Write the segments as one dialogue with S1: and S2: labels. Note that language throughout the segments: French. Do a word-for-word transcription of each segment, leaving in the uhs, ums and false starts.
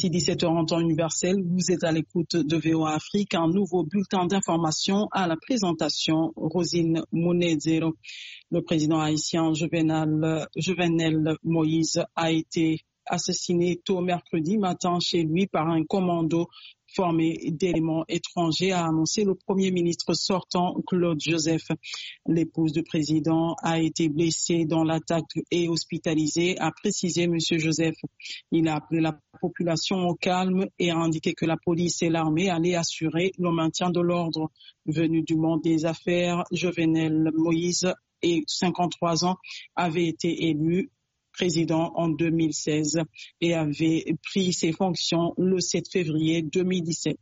S1: Ici dix-sept heures en temps universel, vous êtes à l'écoute de V O A Afrique, un nouveau bulletin d'information à la présentation, Rosine Mounedzero. Le président haïtien Jovenel, Jovenel Moïse a été assassiné tôt mercredi matin chez lui par un commando formé d'éléments étrangers, a annoncé le premier ministre sortant Claude Joseph. L'épouse du président a été blessée dans l'attaque et hospitalisée, a précisé M. Joseph. Il a appelé la population au calme et a indiqué que la police et l'armée allaient assurer le maintien de l'ordre. Venu du monde des affaires, Jovenel Moïse, et cinquante-trois ans, avait été élu président en deux mille seize et avait pris ses fonctions le sept février deux mille dix-sept.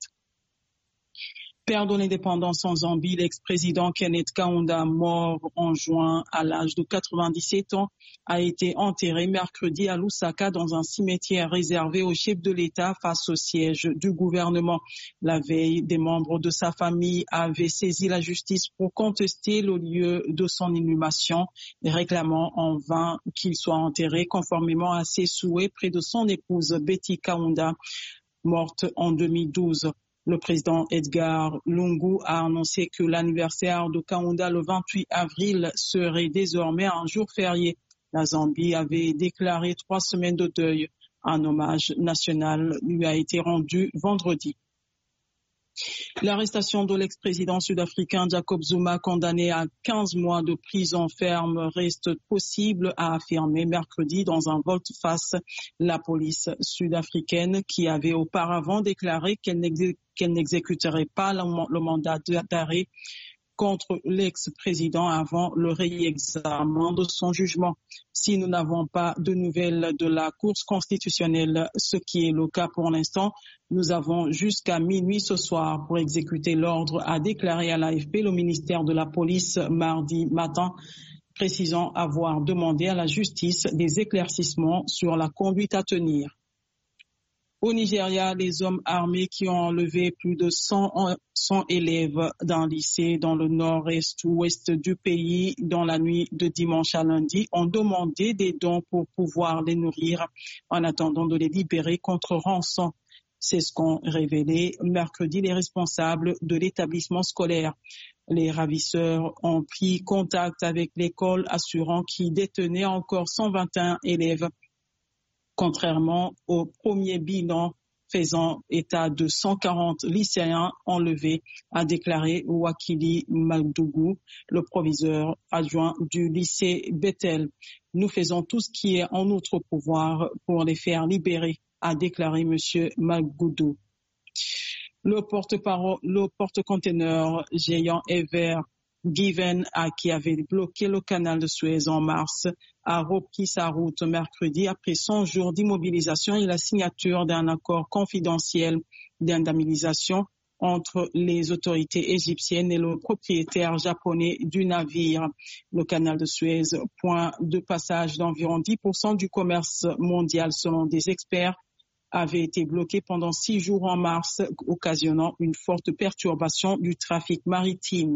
S1: Père de l'indépendance en Zambie, l'ex-président Kenneth Kaunda, mort en juin à l'âge de quatre-vingt-dix-sept ans, a été enterré mercredi à Lusaka dans un cimetière réservé au chef de l'État face au siège du gouvernement. La veille, des membres de sa famille avaient saisi la justice pour contester le lieu de son inhumation, réclamant en vain qu'il soit enterré conformément à ses souhaits près de son épouse Betty Kaunda, morte en deux mille douze. Le président Edgar Lungu a annoncé que l'anniversaire de Kaunda le vingt-huit avril serait désormais un jour férié. La Zambie avait déclaré trois semaines de deuil. Un hommage national lui a été rendu vendredi. L'arrestation de l'ex-président sud-africain Jacob Zuma, condamné à quinze mois de prison ferme, reste possible, a affirmé mercredi dans un volte-face la police sud-africaine qui avait auparavant déclaré qu'elle n'exécuterait pas le mandat d'arrêt contre l'ex-président avant le réexamen de son jugement. Si nous n'avons pas de nouvelles de la Cour constitutionnelle, ce qui est le cas pour l'instant, nous avons jusqu'à minuit ce soir pour exécuter l'ordre, a déclaré à l'A F P le ministère de la Police mardi matin, précisant avoir demandé à la justice des éclaircissements sur la conduite à tenir. Au Nigeria, les hommes armés qui ont enlevé plus de cent élèves d'un lycée dans le nord-est-ouest du pays dans la nuit de dimanche à lundi ont demandé des dons pour pouvoir les nourrir en attendant de les libérer contre rançon. C'est ce qu'ont révélé mercredi les responsables de l'établissement scolaire. Les ravisseurs ont pris contact avec l'école assurant qu'ils détenaient encore cent vingt et un élèves. Contrairement au premier bilan faisant état de cent quarante lycéens enlevés, a déclaré Wakili Madougou, le proviseur adjoint du lycée Bethel. Nous faisons tout ce qui est en notre pouvoir pour les faire libérer, a déclaré M. Magoudou. Le porte-parole, le porte-conteneur géant Ever Given, à qui avait bloqué le canal de Suez en mars, a repris sa route mercredi après cent jours d'immobilisation et la signature d'un accord confidentiel d'indemnisation entre les autorités égyptiennes et le propriétaire japonais du navire. Le canal de Suez, point de passage d'environ dix pour cent du commerce mondial selon des experts, avait été bloqué pendant six jours en mars, occasionnant une forte perturbation du trafic maritime.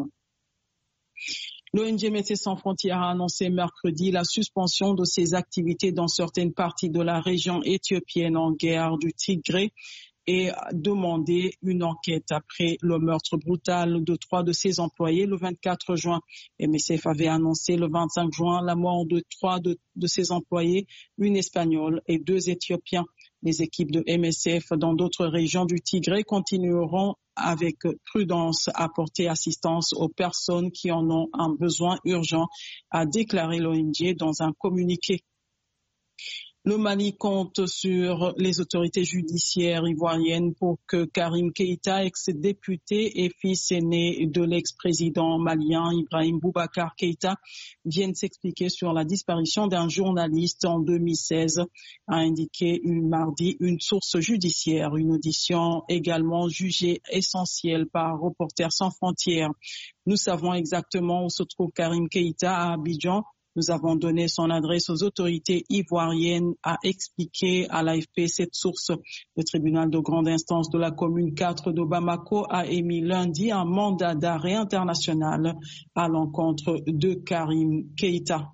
S1: L'O N G Médecins sans frontières a annoncé mercredi la suspension de ses activités dans certaines parties de la région éthiopienne en guerre du Tigré et a demandé une enquête après le meurtre brutal de trois de ses employés le vingt-quatre juin. M S F avait annoncé le vingt-cinq juin la mort de trois de, de ses employés, une espagnole et deux éthiopiens. Les équipes de M S F dans d'autres régions du Tigré continueront avec prudence à apporter assistance aux personnes qui en ont un besoin urgent, a déclaré l'O N G dans un communiqué. Le Mali compte sur les autorités judiciaires ivoiriennes pour que Karim Keïta, ex-député et fils aîné de l'ex-président malien Ibrahim Boubacar Keïta, vienne s'expliquer sur la disparition d'un journaliste en deux mille seize, a indiqué une mardi une source judiciaire. Une audition également jugée essentielle par Reporters sans frontières. Nous savons exactement où se trouve Karim Keïta à Abidjan. Nous avons donné son adresse aux autorités ivoiriennes, a expliqué à l'A F P cette source. Le tribunal de grande instance de la commune quatre de Bamako a émis lundi un mandat d'arrêt international à l'encontre de Karim Keïta.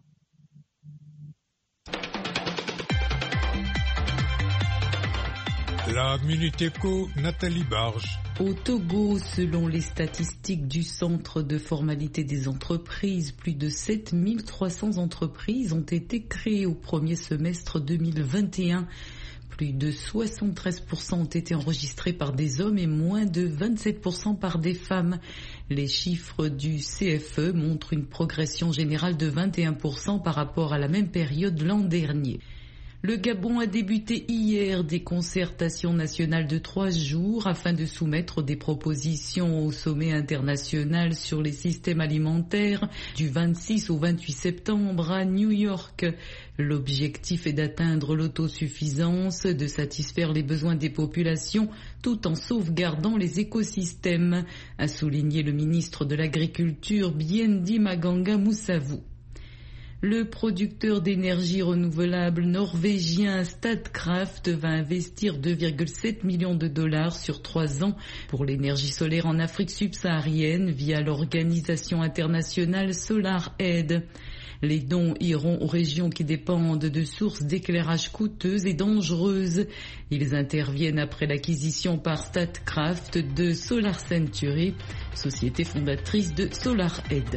S2: La Minute Éco, Nathalie Barge.
S3: Au Togo, selon les statistiques du Centre de formalité des entreprises, plus de sept mille trois cents entreprises ont été créées au premier semestre deux mille vingt et un. Plus de soixante-treize pour cent ont été enregistrés par des hommes et moins de vingt-sept pour cent par des femmes. Les chiffres du C F E montrent une progression générale de vingt et un pour cent par rapport à la même période l'an dernier. Le Gabon a débuté hier des concertations nationales de trois jours afin de soumettre des propositions au sommet international sur les systèmes alimentaires du vingt-six au vingt-huit septembre à New York. L'objectif est d'atteindre l'autosuffisance, de satisfaire les besoins des populations tout en sauvegardant les écosystèmes, a souligné le ministre de l'Agriculture Biendi Maganga Moussavou. Le producteur d'énergie renouvelable norvégien Statkraft va investir deux virgule sept millions de dollars sur trois ans pour l'énergie solaire en Afrique subsaharienne via l'organisation internationale SolarAid. Les dons iront aux régions qui dépendent de sources d'éclairage coûteuses et dangereuses. Ils interviennent après l'acquisition par Statkraft de Solar Century, société fondatrice de SolarAid.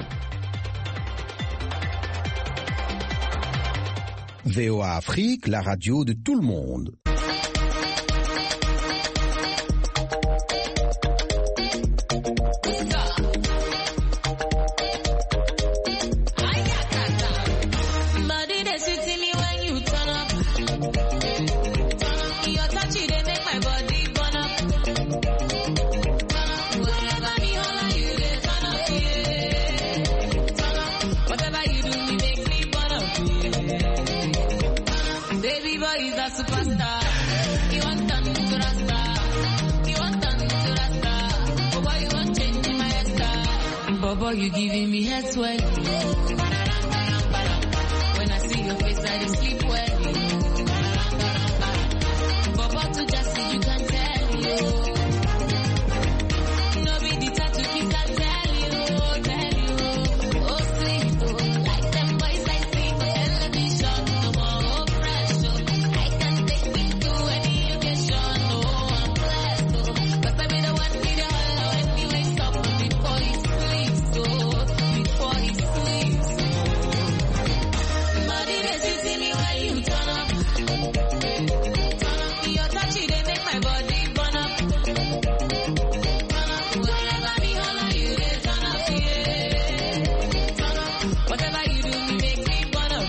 S4: V O A Afrique, la radio de tout le monde.
S5: Boy, you giving me head sweat. When I see your face, I just sleep well. Bobo to just see you can tell you. No be the tattoo kiss can tell you, tell you. Oh sweet, oh, like them boys I see for television. No more pressure. I can take me to any occasion. No, I'm blessed, oh, 'cause I be the one with the hollow when you wake up before you sleep. So before he sleeps, body they sweet me when you turn up. Turn up, your touch they make my body burn up. Turn up, wherever me holler you they turn up, yeah. Turn up, whatever you do me make me burn up,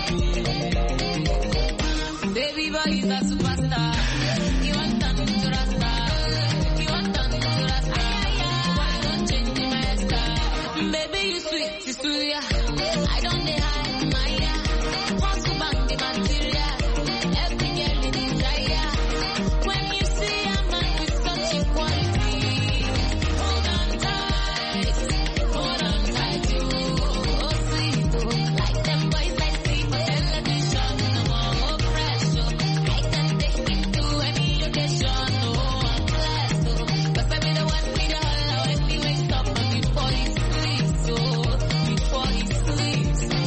S5: yeah. Baby boy is a superstar. You want turn to Rasta, you want turn to Rasta. Why you don't change my hairstyle? Baby, you sweet, Sisuya. I don't need hide my ear. Want to bang the material. Every girl in desire. When you see a man with such equality, hold on tight, hold on tight, you. Oh, sweet, oh, like them boys I see for television. No more pressure. I can take it to any occasion. No, I'm blessed, oh, 'cause I be the one with the hollow when he wakes up and before he sleeps, oh, before he sleeps, oh.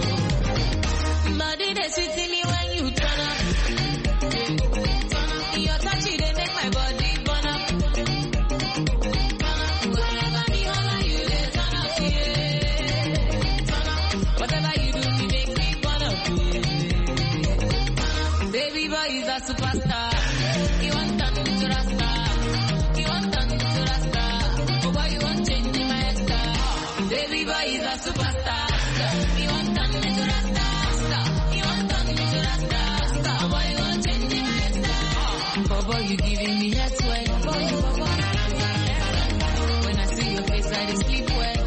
S5: Body they sweet me when you turn up. Turn up, your touch they make my body burn up. Turn up, wherever me holler you they turn up, yeah. Turn up, whatever you do me make me burn up, yeah. Baby boy is a superstar. You want turn to Rasta, you want turn to Rasta. Oh boy you want change my hairstyle. Baby boy is a superstar. You want turn to Rasta, you want turn to Rasta. Oh boy you want change my hairstyle. Bobo you giving me head sweat. When I see your face I just sleep well.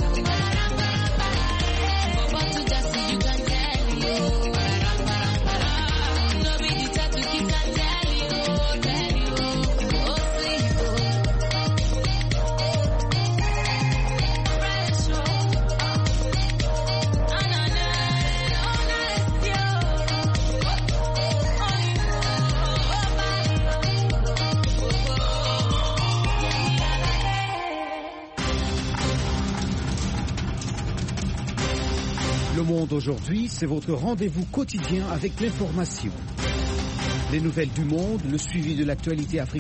S5: Bobo to just see you can tell you. No be the tattoo kiss can tell you, tell you. Oh sweet, oh. Pressure. Ah, na, na, oh, nice, yo. Oh, you
S6: Le Monde aujourd'hui, c'est votre rendez-vous quotidien avec l'information.
S4: Les nouvelles du monde, le suivi de l'actualité africaine.